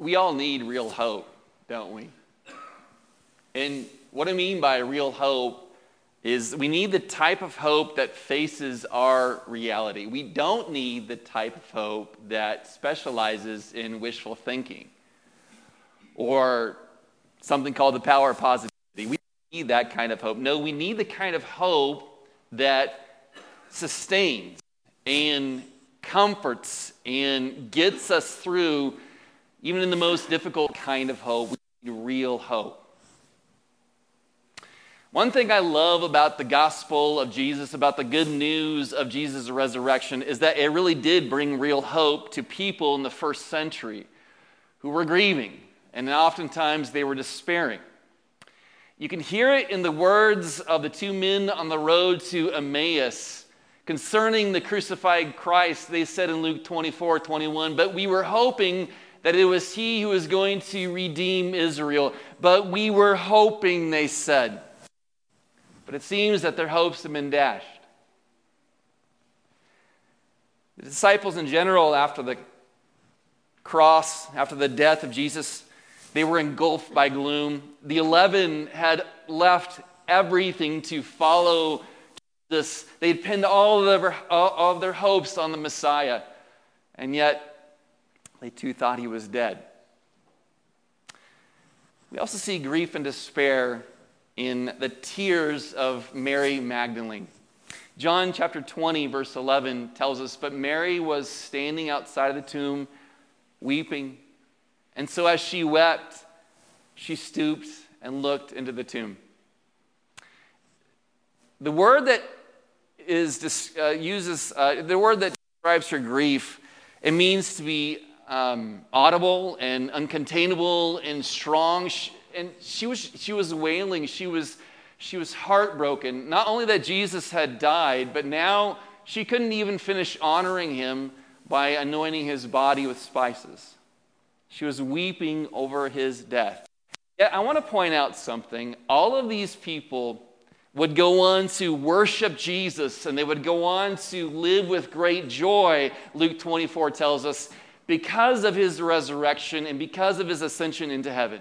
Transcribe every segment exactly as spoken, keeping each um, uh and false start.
we all need real hope, don't we? And what I mean by real hope is we need the type of hope that faces our reality. We don't need the type of hope that specializes in wishful thinking or something called the power of positivity. We don't need that kind of hope. No, we need the kind of hope that sustains and comforts and gets us through even in the most difficult kind of hope. We need real hope. One thing I love about the gospel of Jesus, about the good news of Jesus' resurrection, is that it really did bring real hope to people in the first century who were grieving, and oftentimes they were despairing. You can hear it in the words of the two men on the road to Emmaus concerning the crucified Christ. They said in Luke twenty-four twenty-one, "But we were hoping that it was he who was going to redeem Israel. But we were hoping," they said. But it seems that their hopes have been dashed. The disciples in general, after the cross, after the death of Jesus, they were engulfed by gloom. The eleven had left everything to follow Jesus. They had pinned all of their, all of their hopes on the Messiah, and yet they too thought he was dead. We also see grief and despair in the tears of Mary Magdalene. John chapter twenty, verse eleven tells us, "But Mary was standing outside of the tomb, weeping. And so as she wept, she stooped and looked into the tomb." The word that is uh, uses uh, the word that describes her grief, it means to be um, audible and uncontainable and strong. She, and she was she was wailing. She was she was heartbroken. Not only that Jesus had died, but now she couldn't even finish honoring him by anointing his body with spices. She was weeping over his death. Yet I want to point out something. All of these people would go on to worship Jesus, and they would go on to live with great joy, Luke twenty-four tells us, because of his resurrection and because of his ascension into heaven.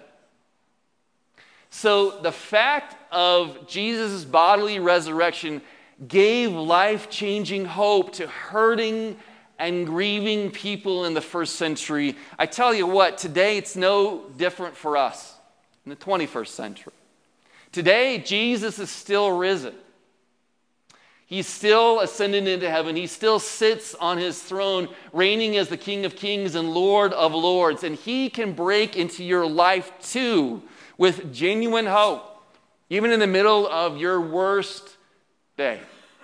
So the fact of Jesus' bodily resurrection gave life-changing hope to hurting and grieving people in the first century. I tell you what, today it's no different for us in the twenty-first century. Today, Jesus is still risen. He's still ascended into heaven. He still sits on his throne, reigning as the King of Kings and Lord of Lords. And he can break into your life too with genuine hope, even in the middle of your worst day.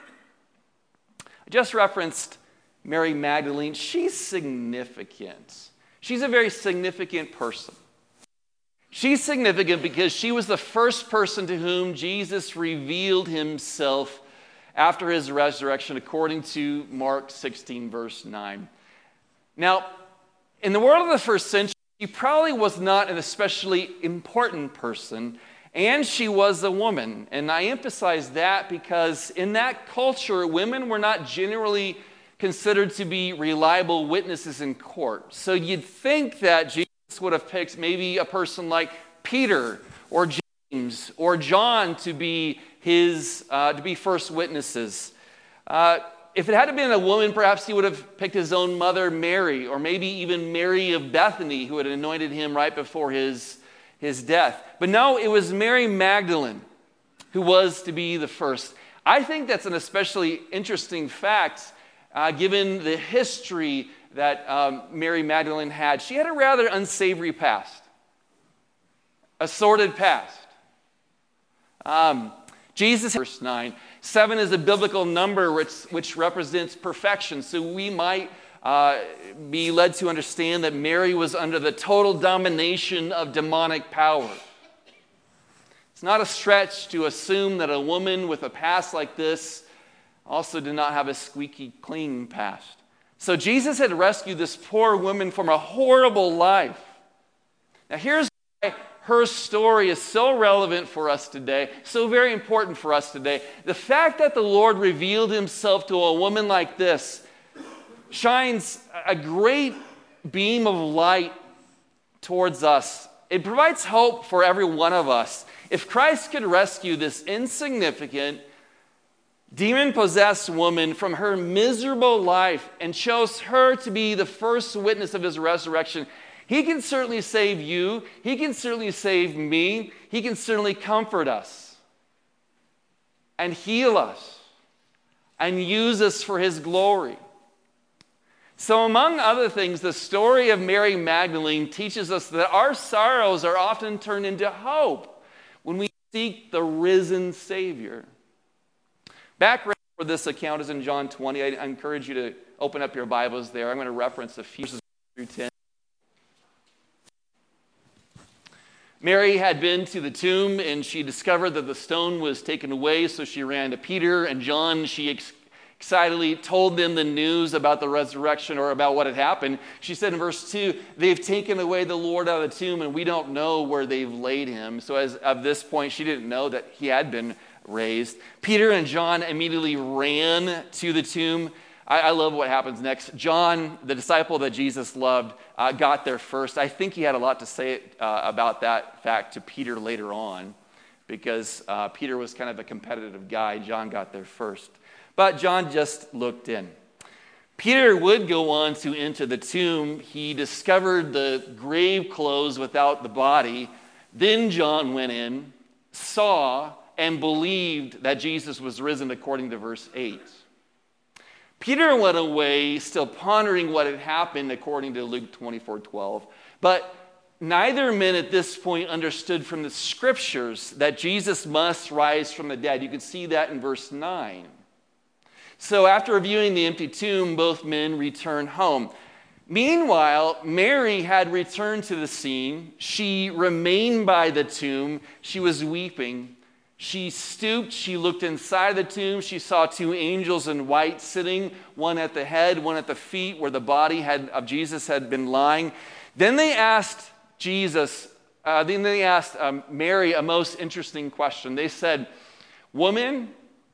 I just referenced Mary Magdalene. She's significant. She's a very significant person. She's significant because she was the first person to whom Jesus revealed himself after his resurrection, according to Mark sixteen, verse nine. Now, in the world of the first century, she probably was not an especially important person, and she was a woman. And I emphasize that because in that culture, women were not generally considered to be reliable witnesses in court. So you'd think that Jesus would have picked maybe a person like Peter or James or John to be his uh, to be first witnesses. Uh, if it had been a woman, perhaps he would have picked his own mother, Mary, or maybe even Mary of Bethany, who had anointed him right before his, his death. But no, it was Mary Magdalene who was to be the first. I think that's an especially interesting fact, uh, given the history that um, Mary Magdalene had. She had a rather unsavory past, a sordid past. Um, Jesus, verse nine, seven is a biblical number which, which represents perfection. So we might uh, be led to understand that Mary was under the total domination of demonic power. It's not a stretch to assume that a woman with a past like this also did not have a squeaky clean past. So Jesus had rescued this poor woman from a horrible life. Now here's why her story is so relevant for us today, so very important for us today. The fact that the Lord revealed himself to a woman like this shines a great beam of light towards us. It provides hope for every one of us. If Christ could rescue this insignificant, demon-possessed woman from her miserable life and chose her to be the first witness of his resurrection, he can certainly save you. He can certainly save me. He can certainly comfort us and heal us and use us for his glory. So among other things, the story of Mary Magdalene teaches us that our sorrows are often turned into hope when we seek the risen Savior. Background for this account is in John twenty. I encourage you to open up your Bibles there. I'm going to reference a few verses through ten. Mary had been to the tomb and she discovered that the stone was taken away, so she ran to Peter and John. She ex- excitedly told them the news about the resurrection or about what had happened. She said in verse two, they've taken away the Lord out of the tomb and we don't know where they've laid him. So as of this point, she didn't know that he had been raised. Peter and John immediately ran to the tomb. I, I love what happens next. John, the disciple that Jesus loved, uh, got there first. I think he had a lot to say uh, about that fact to Peter later on, because uh, Peter was kind of a competitive guy. John got there first. But John just looked in. Peter would go on to enter the tomb. He discovered the grave clothes without the body. Then John went in, saw, and believed that Jesus was risen according to verse eight. Peter went away still pondering what had happened according to Luke twenty-four twelve. But neither men at this point understood from the scriptures that Jesus must rise from the dead. You can see that in verse nine. So after reviewing the empty tomb, both men returned home. Meanwhile, Mary had returned to the scene. She remained by the tomb. She was weeping. She stooped. She looked inside the tomb. She saw two angels in white sitting, one at the head, one at the feet, where the body had, of Jesus had been lying. Then they asked Jesus, uh, then they asked um, Mary a most interesting question. They said, "Woman,"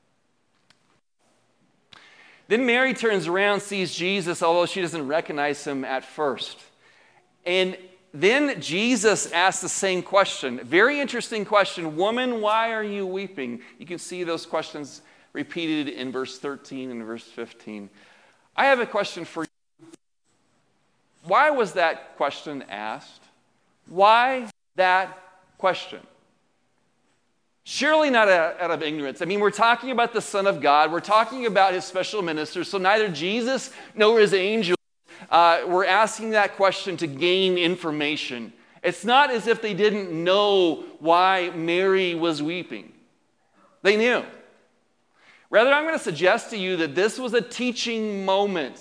then Mary turns around, sees Jesus, although she doesn't recognize him at first. And then Jesus asks the same question. Very interesting question. "Woman, why are you weeping?" You can see those questions repeated in verse thirteen and verse fifteen. I have a question for you. Why was that question asked? Why that question? Surely not out of ignorance. I mean, we're talking about the Son of God. We're talking about his special ministers. So neither Jesus nor his angels uh, were asking that question to gain information. It's not as if they didn't know why Mary was weeping. They knew. Rather, I'm going to suggest to you that this was a teaching moment.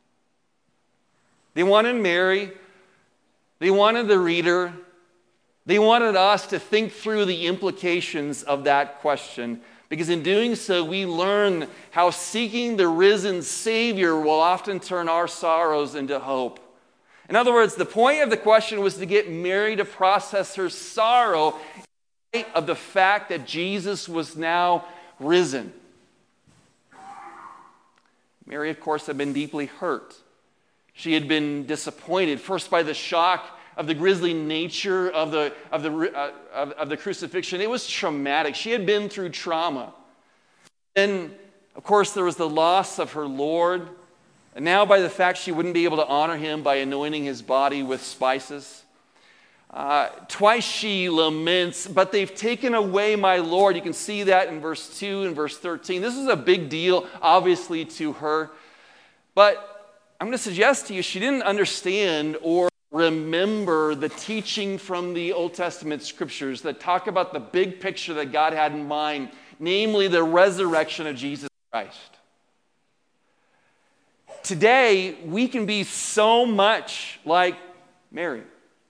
They wanted Mary. They wanted the reader. They wanted us to think through the implications of that question, because in doing so, we learn how seeking the risen Savior will often turn our sorrows into hope. In other words, the point of the question was to get Mary to process her sorrow in light of the fact that Jesus was now risen. Mary, of course, had been deeply hurt. She had been disappointed, first by the shock of the grisly nature of the, of, the, uh, of, of the crucifixion. It was traumatic. She had been through trauma. Then, of course, there was the loss of her Lord. And now by the fact she wouldn't be able to honor him by anointing his body with spices. Uh, twice she laments, "But they've taken away my Lord." You can see that in verse two and verse thirteen. This is a big deal, obviously, to her. But I'm going to suggest to you she didn't understand or remember the teaching from the Old Testament scriptures that talk about the big picture that God had in mind, namely the resurrection of Jesus Christ. Today, we can be so much like Mary.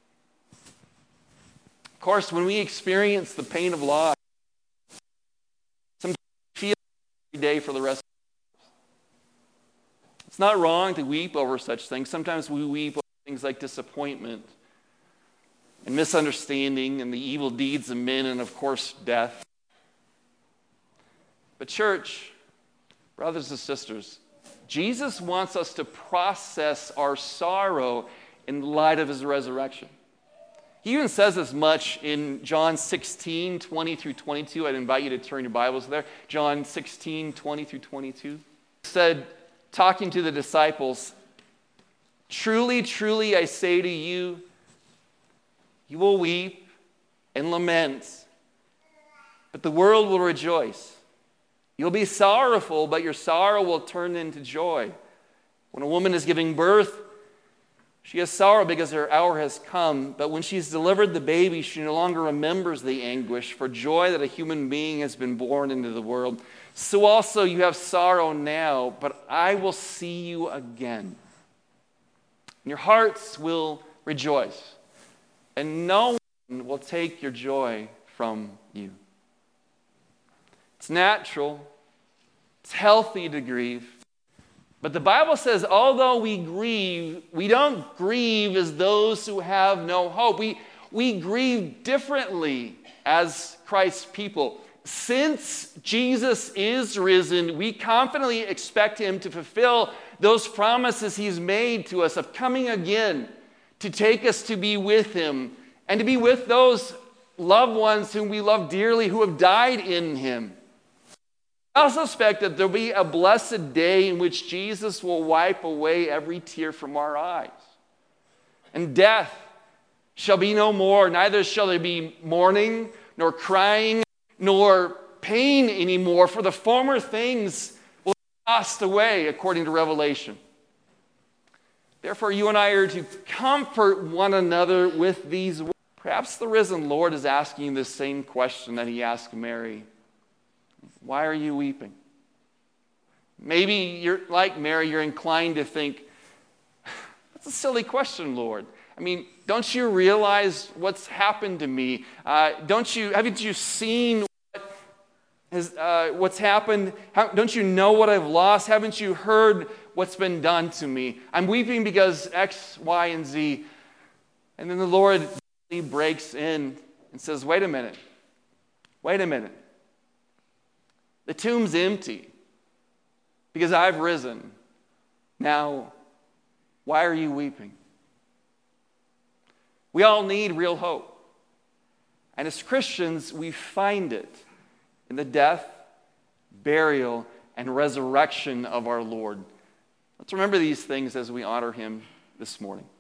Of course, when we experience the pain of loss, sometimes we feel every day for the rest of our lives. It's not wrong to weep over such things. Sometimes we weep over things like disappointment and misunderstanding and the evil deeds of men and, of course, death. But church, brothers and sisters, Jesus wants us to process our sorrow in light of his resurrection. He even says as much in John sixteen, twenty through twenty-two. I'd invite you to turn your Bibles there. John sixteen, twenty through twenty-two. He said, talking to the disciples, "Truly, truly, I say to you, you will weep and lament, but the world will rejoice. You'll be sorrowful, but your sorrow will turn into joy. When a woman is giving birth, she has sorrow because her hour has come, but when she's delivered the baby, she no longer remembers the anguish for joy that a human being has been born into the world. So also you have sorrow now, but I will see you again. And your hearts will rejoice, and no one will take your joy from you." It's natural, it's healthy to grieve. But the Bible says, although we grieve, we don't grieve as those who have no hope. We, we grieve differently as Christ's people. Since Jesus is risen, we confidently expect him to fulfill those promises he's made to us of coming again, to take us to be with him, and to be with those loved ones whom we love dearly who have died in him. I also expect that there'll be a blessed day in which Jesus will wipe away every tear from our eyes. And death shall be no more, neither shall there be mourning, nor crying, nor pain anymore, for the former things will be passed away, according to Revelation. Therefore, you and I are to comfort one another with these words. Perhaps the risen Lord is asking you the same question that he asked Mary. Why are you weeping? Maybe you're like Mary, you're inclined to think, that's a silly question, Lord. I mean, don't you realize what's happened to me? Uh, don't you, haven't you seen what has, uh, what's happened? How, don't you know what I've lost? Haven't you heard what's been done to me? I'm weeping because X, Y, and Z. And then the Lord breaks in and says, wait a minute. Wait a minute. The tomb's empty because I've risen. Now, why are you weeping? We all need real hope. And as Christians, we find it in the death, burial, and resurrection of our Lord. Let's remember these things as we honor him this morning.